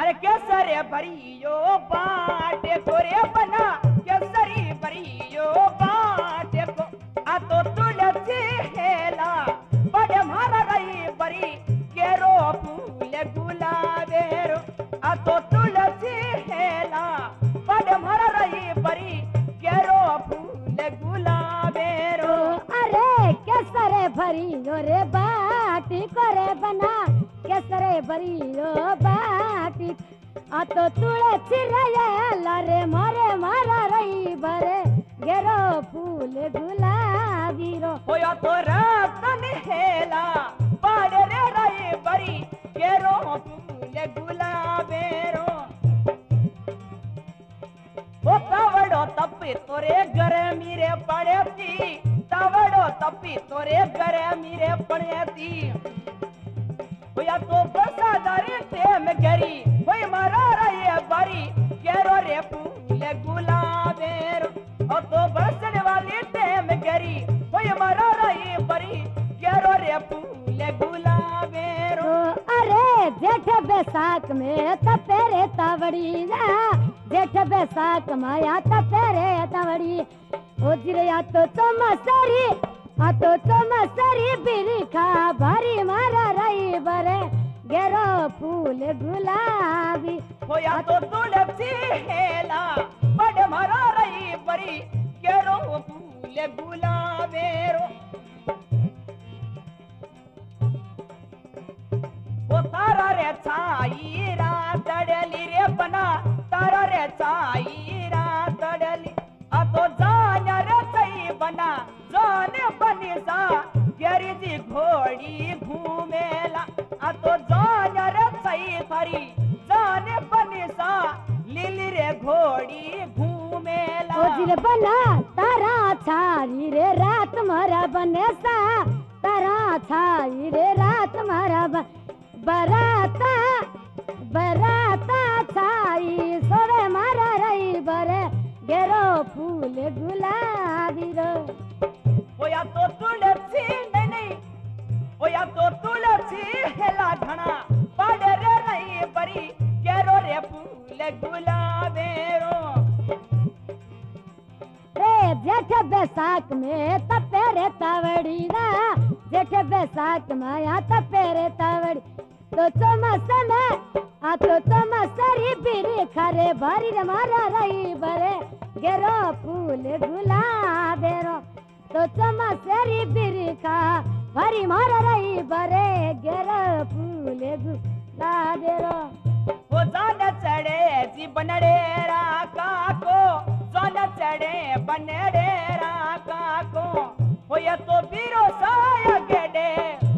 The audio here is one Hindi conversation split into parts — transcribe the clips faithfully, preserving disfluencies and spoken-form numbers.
अरे केसरे भरियो बाटे कोरे बना केसरी भरियो बाटे को आ तो तुलसी हेला बड़े मारा रही बरी केरो फूल गुलाबेरो आ तो तुलसी हेला बड़े मारा रही बरी केरो फूल गुलाबेरो। अरे केसरे भरियो रे बाटी कोरे बना केसरे भरियो बाटी आ तो तुलसी रयाला रे मारे मारा रही बरे गेरो फूल गुलाबी रो होया तो रतन हेला बड़े रे रही बरी केरो फूल गुलाबेरो। ओ तवड़ो तपी तोरे घरे मीरे पड़ेती तवड़ो तपी तोरे घरे मीरे पड़ेती होया तो बरसादारी टेम गरी होय मारा रही बरी केरो रे फूल गुलाबेरो। ओ तो बरसने वाली टेम गरी होय मारा रही बरी केरो रे फूल गुलाबेरो। अरे जेठ बैसाख में तपेरे तावड़ी जा जेठ बैसाख माया तपेरे तावड़ी ओ जिरया तो चमसरी आ तो चमसरी बिरखा भारी मारा रही बरे गेरो फूल गुलाबी होया तो तुलसी हेला बड़ मारा रही बरी केरो फूल गुलाबेरो। ओ तारा रे छाई रात डली रे बना तारा रे छाई रात डली आ तो जान रे छई बना जान बनी सा गेरी जी घोड़ी घूमेला आ तो जान रे छई थारी जान बनी सा लिली रे घोड़ी घूमेला। ओ जिर बना तारा छाई रे रात मारा बने सा तारा छाई रे रात मारा बन बराता बराता छाई सोवे मारा रही बरे गेरो फूल गुलाबी रो। होया तो तुलसी नहीं नहीं होया तो तुलसी हेला घना बड़े रे रही बरी केरो रे फूल गुलाबेरो। रे जेठ बैसाख में तपेरे तावड़ी ना जेठ बैसाख माया तपेरे तावड़ी तो चमस में आ तो चमसरी बिरी खरे भारी रे मारा रही बरे गेरो फूल गुलाबेरो तो चमसरी बिरी खा भारी मारा रही बरे गेरो फूल गुलाबेरो। वो जान चढ़े जी बनडेरा काको जान चढ़े बनडेरा काको होया तो बीरो साया गेडे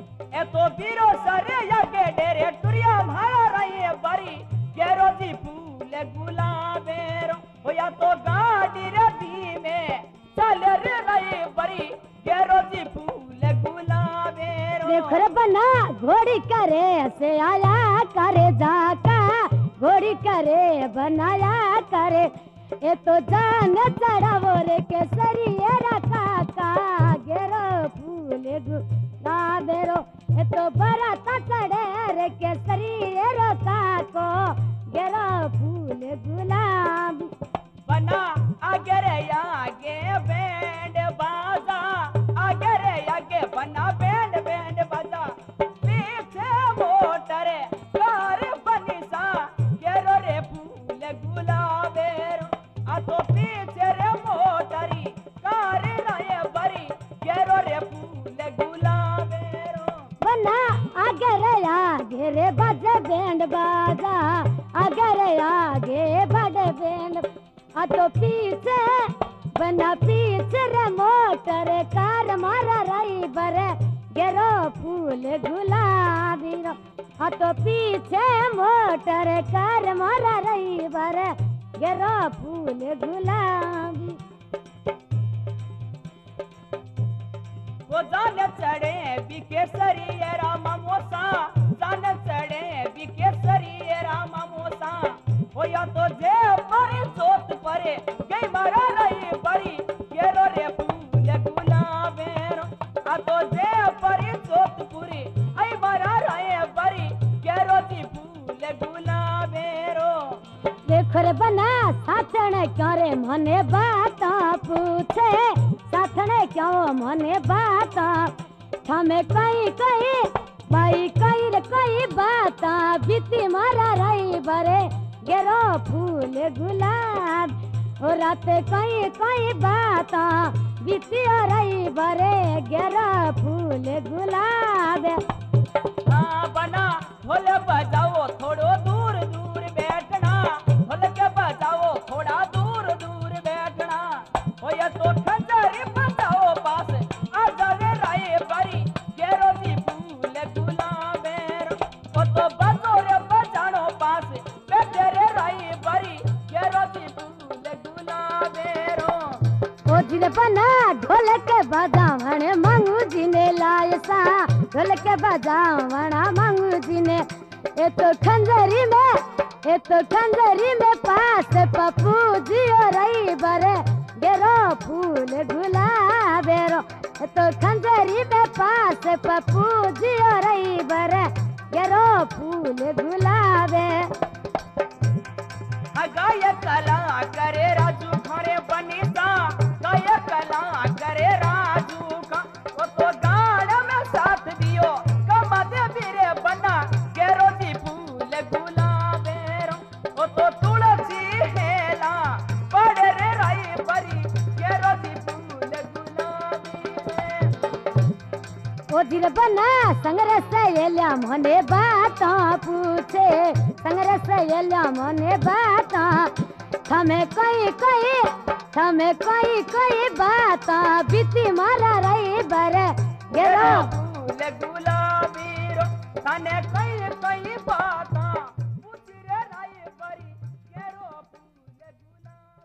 ए तो बीरो सरे या गेडे रे टुरिया मारा रही बरी केरो जी फूल गुलाबेरो। होया तो गाड़ी रे धीमे चल रे रही बरी केरो जी फूल गुलाबेरो। देख रे बना घोड़ी करे से आया करे जाका घोड़ी करे बनाया करे ए तो जान चढ़ावो रे केसरी रखा का गेरो फूल गुलाबेरो ए तो बराता चढ़े रे केसरी रखा को गेरो फूल गुलाबी बना आगे रे आगे बैंड बाजा आगे रे आगे बना बैंड बैंड बाजा पीछे मोटर कार बनी सा गेरो रे फूल गुलाबेरो। आ तो पीछे रे मोटरी कार राय बरी गेरो रे फूल गुलाबेरो। बना आगे रे आगे रे बजे बैंड बाजा आगे रे आगे बड़े बैंड आ तो पीछे बना पीछे रे मोटर कार मारा रही बरे गेरो फूल गुलाबी रो आ तो पीछे मोटर कार मारा रही बरे गेरो फूल गुलाबी। वो जान चढ़े बिकेसरी राम मोसा जान चढ़े बिकेसरी राम मोसा होया तो जे परे जोत परे गई मारा रही बड़ी केरो रे फूल गुलाबेरो। आ तो जे परे जोत पूरी आई मारा रही बड़ी केरो जी फूल गुलाबेरो। खोरे बना साथने क्यों रे मने बात पूछे साथने क्यों मने बात हमें कहीं कहीं भाई कहीं रे कहीं बात बीती मारा रही बरे गेरो फूल गुलाब ओ रात कहीं कहीं बात बीती रही बरे गेरो फूल गुलाब हाँ बना ढोल बजाओ थोड़ो दूर दूर बैठना ढोल के बजाओ थोड़ा दूर दूर बैठना हो या तो खंजरी बजाओ पास आ जावे राय बरी केरो जी फूल गुलाबेर ओ तो बजो रे बजानो पास बैठे रे राय बरी केरो जी फूल गुलाबेरो ओ जिले बना ढोल के बजावण मंगू जी ने लायसा ढोल के बजावण मंगू जी ने ए तो खंजरी में ए तो खंजरी में पास पप्पू जी और रही बरे गेरो फूल गुलाबेरो ए तो खंजरी में पास पप्पू जी और रही बरे गेरो फूल गुलाबे गाय कला करे राजू खरे बनीसा गाय कला करे राजू का वो तो गान में साथ दियो कमद बिरे बना गेरो जी फूल गुलाबेरो वो तो तुलसी हेला पड़े रे राई परी गेरो जी फूल गुलाबी ओ दिल बना संगरे से एल्या मने बात पूछे संगरे से एल्या मने बात हमें कोई कोई हमें कोई कोई बात बीती मारा रही बरे गेरो फूल गुलाबी रो तने